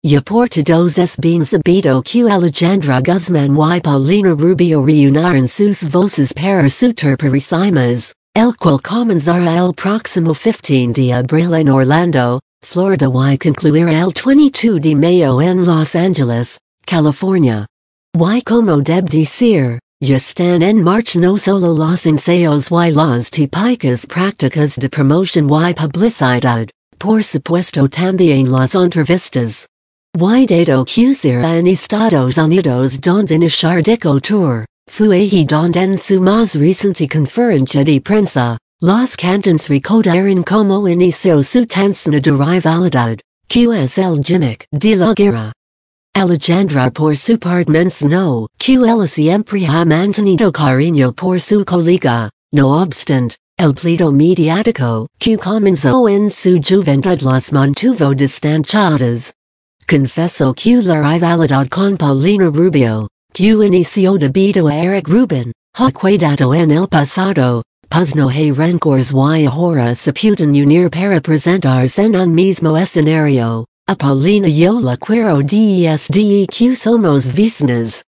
Y por todos es bien sabido que Alejandra Guzman y Paulina Rubio reúnen sus voces para su terpericimas, el cual comenzará el próximo 15 de abril en Orlando, Florida y concluirá el 22 de mayo en Los Angeles, California. Y como debe decir, ya están en marcha no solo los ensayos y las típicas prácticas de promoción y publicidad, por supuesto también las entrevistas. Y dado que será en Estados Unidos donde iniciar dicho tour, fue ahí donde en su más reciente conferencia de prensa, los cantantes recordaron cómo inició su tensa de rivalidad, que es el gimmick de la guerra. Alejandra por su parte mencionó que él siempre ha mantenido cariño por su colega, no obstante, el pleito mediático que comenzó en su juventud las mantuvo distanciadas. Confesó que la rivalidad con Paulina Rubio, que inició debido a Eric Rubin, ha quedado en el pasado, pues no hay rencores y ahora se pueden unir para presentarse en un mismo escenario. A Paulina yo la quiero desde que somos vecinas,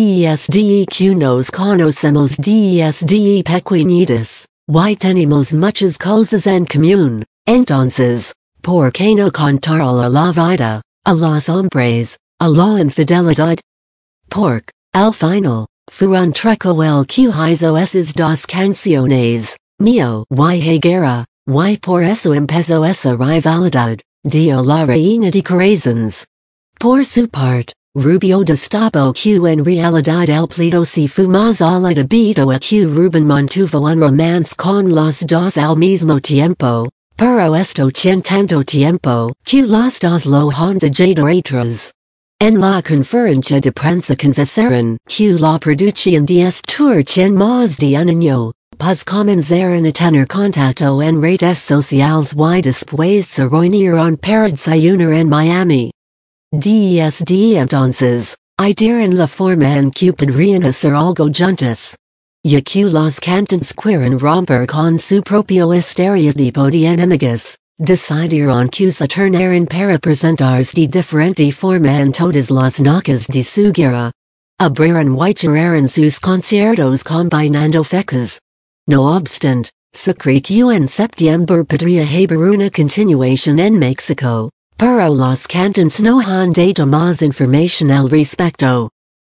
desde que nos conocemos desde pequeñitas, y tenemos muchas cosas en común, entonces, ¿por qué no contar a la vida, a los hombres, a la infidelidad? Porque, al final, fue un treco el que hizo esas dos canciones, Mío y Higuera, y por eso empezó esa rivalidad, dio la reina de corazones. Por su parte, Rubio destapó que en realidad el pleito se fue más allá debido a que Rubin mantuvo un romance con los dos al mismo tiempo, pero esto en tanto tiempo que los dos lo han dejado atrás. En la conferencia de prensa confesaron que la producción de este tour en más de un año, pues comenzaron a tener contacto en redes sociales y después se reunieron para desayunar en Miami. Desde entonces, idearon la forma en que podrían hacer algo juntos. Ya que los cantantes quieren romper con su propio estereotipo de enemigas, decidieron que se turnaran para presentarse de diferente forma en todas las noches de su gira. Abrieron y cerraron sus conciertos combinando fechas. No obstante, se cree que en septiembre podría haber una continuación en México, pero los cantantes no han dado más información al respecto.